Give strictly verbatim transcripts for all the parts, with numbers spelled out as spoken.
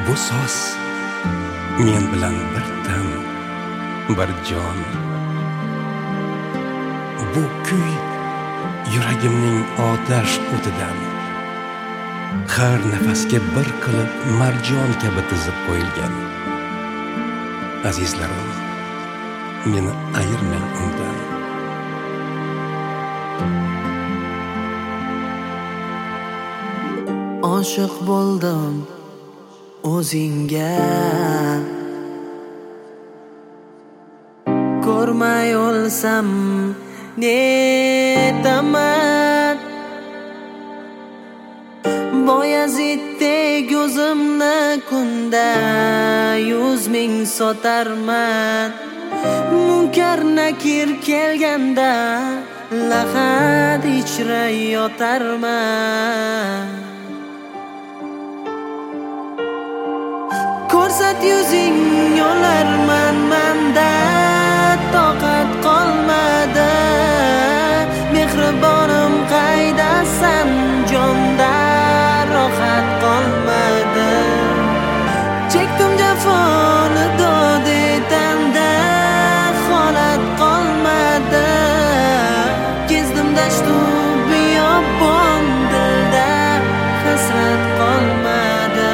Bu so'z men bilan bir tan, bir jon. Bu kuy yuragimning otash o'tidan har nafasga bir qilib marjon kabi tizib qo'yilgan. Azizlarim, meni ayirmang undan. Oshiq bo'ldim o'zingga, ko'rmay o'lsam netaman. Boyaziddek o'zimni kunda yuz ming sotarman. Munkar nakir kelganda lahad ichra yotarman. Ko'rsat yuzing yolarman, manda toqat qolmadi. Mehribonim qaydasan, jonda rohat qolmadi. Chekdim jafoni dodi tanda holat qolmadi. Kezdim dashtu biyobon, dilda hasrat qolmadi.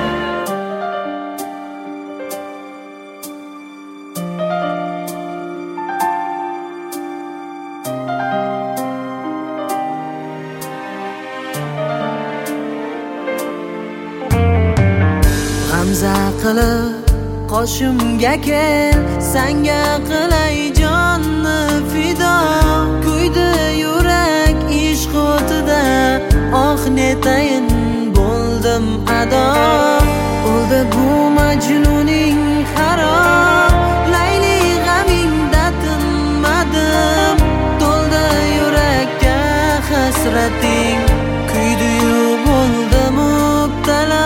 G'amza qilib qoshimga kel, senga qilay jonni fido. Kuydi yurak ishq o'tida, oh netayin bo'ldim ado. O'ldi bu majnuning harom, layli g'amingda tinmadim. To'ldi yurakka hasrating, kuydi-yu bo'ldim mubtalo.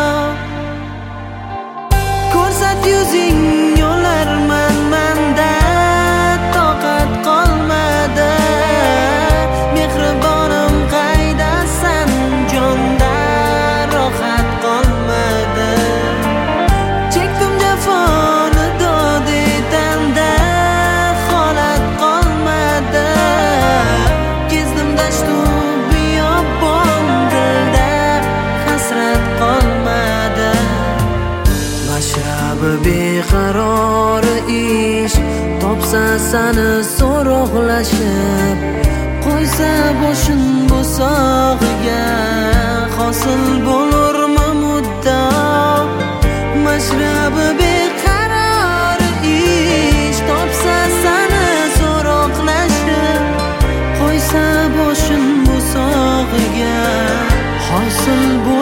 Ko'rsat yuzing yolarman, manda toqat qolmadi. Mehribonim qaydasan, jonda rohat qolmadi. Chekdim jafoni dodi tanda holat qolmadi. Kezdim dashtu biyobon, dilda hasrat qolmadi. Mashrabi beqaror ish topsa sani so'roqlashib, qo'ysa boshim bo'sog'iga, hosil bo'lurmi muddao. Mashrabi beqaror ish topsa sani so'roqlashib, qo'ysa boshim bo'sog'iga, hosil bo'lurmi